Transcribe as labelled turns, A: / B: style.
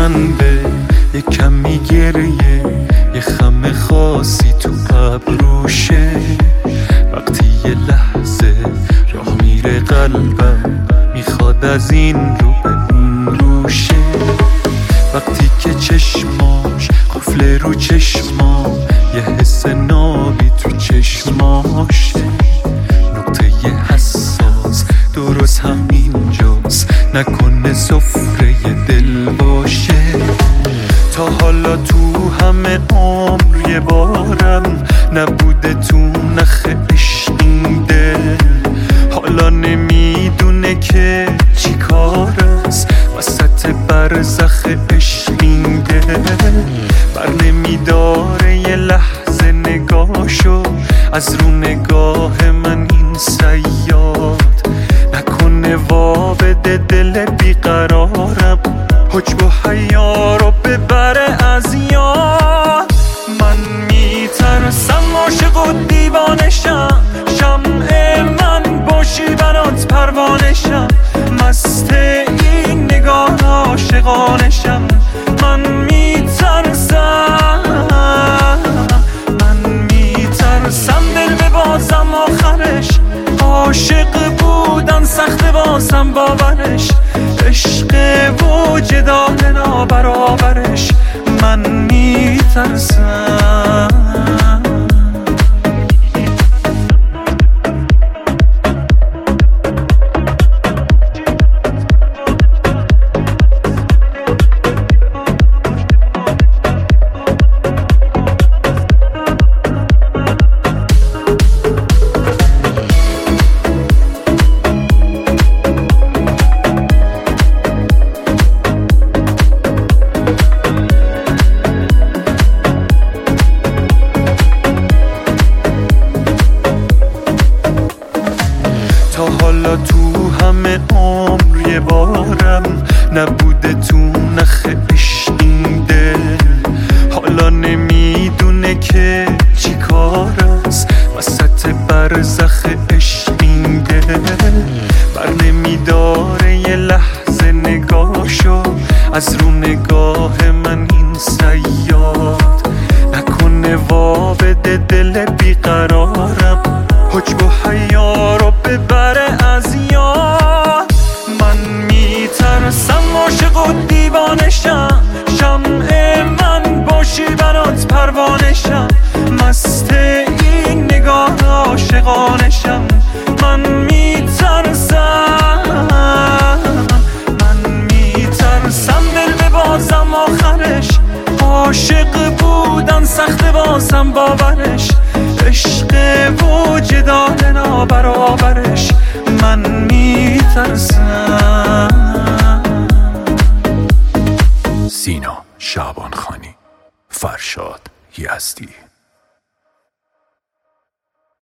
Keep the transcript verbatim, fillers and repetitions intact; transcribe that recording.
A: خنده، یه کمی گریه، یه خم خاصی تو ابروشه. وقتی یه لحظه راه میره قلبم، میخواد از این رو به اون روشه. وقتی که چشماش قفل رو چشمام، یه حس نابی تو چشماشه. نقطه حساس درست همینجاست، نکنه سفره دل باشه. تا حالا تو همه عمر یه بارم نبوده تو نخ عشق این دل. حالا نمیدونه که چی کار است وسط برزخ عشق این دل. بر نمیداره یه لحظه نگاهشو از رو نگاه من این صیاد. نکنه وا بده دل بیقرارم، حجب و حیا رو ببره از یاد. من میترسم عاشق و دیوانشم، شمع من باشی برات پروانشم. مست این نگاه عاشقانشم. من میترسم، من میترسم دل ببازم آخرش. عاشق بودن سخت واسم باورش، عشق وجدان نابرابرش. من میترسم. تا حالا تو همه عمر یه بارم نبوده تو نخ عشق این دل. حالا نمیدونه که چی کار است وسط برزخ عشق این دل. بر نمیداره یه لحظه نگاهشو از رو نگاه من این صیاد. نکنه وا بده دل بیقرارم، حجب و حیا رو ببره از یاد. من میترسم عاشق و دیوانشم، شمع من باشی برات پروانشم. مست این نگاه عاشقانشم. من میترسم، من میترسم دل ببازم آخرش. عاشق بودن سخت واسم باورش، عشق وجدان نابرابرش. من میترسم.
B: سینا شعبان خانی، فرشاد یزدی.